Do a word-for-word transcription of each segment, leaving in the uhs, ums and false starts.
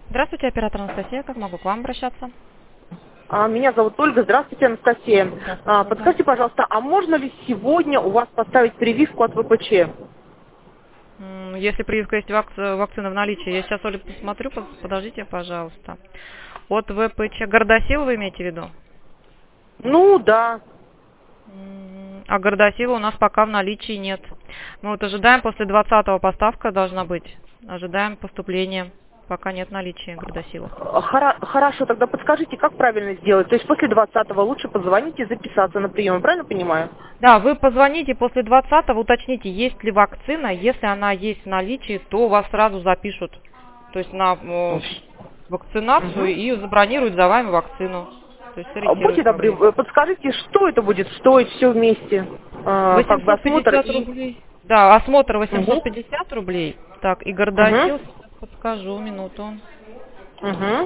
Здравствуйте, оператор Анастасия. Как могу к вам обращаться? А, Меня зовут Ольга. Здравствуйте, Анастасия. Здравствуйте, А, Ольга. Подскажите, пожалуйста, а можно ли сегодня у вас поставить прививку от вэ пэ че? М, Если прививка есть вак- вакцина в наличии, я сейчас, Оля, посмотрю, пос- подождите, пожалуйста. От вэ пэ че Гордосил вы имеете в виду? Ну, да. М, А Гордосила у нас пока в наличии нет. Мы вот ожидаем, после двадцатого поставка должна быть. Ожидаем поступления. Пока нет наличия Гордосила. Хора- Хорошо, тогда подскажите, как правильно сделать? То есть после двадцатого лучше позвонить и записаться на прием, я правильно понимаю? Да, вы позвоните после двадцатого, уточните, есть ли вакцина. Если она есть в наличии, то вас сразу запишут. То есть на э, вакцинацию Мгм. и забронируют за вами вакцину. То есть А Будьте сориентируют по добры, времени. э, подскажите, что это будет стоить все вместе? А, Как бы восемьсот осмотр пятьдесят и... рублей. Да, осмотр восемьсот Угу. пятьдесят рублей. Так, и Угу. Гордосил, сейчас подскажу, минуту. Угу.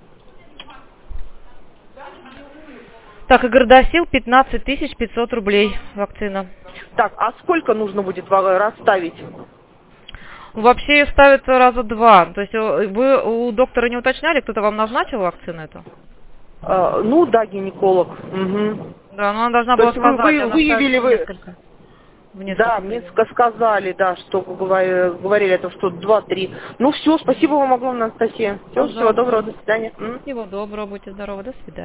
Так, и Гордосил пятнадцать тысяч пятьсот рублей вакцина. Так, а сколько нужно будет ва- расставить? Вообще ее ставят раза два. То есть э, вы у доктора не уточняли, кто-то вам назначил вакцину эту? А, Ну да, гинеколог. Мгм. Да, но она должна То была есть вы, сказать, вы она ставится выявили в вы... несколько, в Да, несколько мне приемов. ска- сказали, да, что говори- говорили, это что два-три. Ну все, спасибо вам огромное, Анастасия. Всего, всего доброго, Пожалуйста. до свидания. М. Всего доброго, будьте здоровы, до свидания.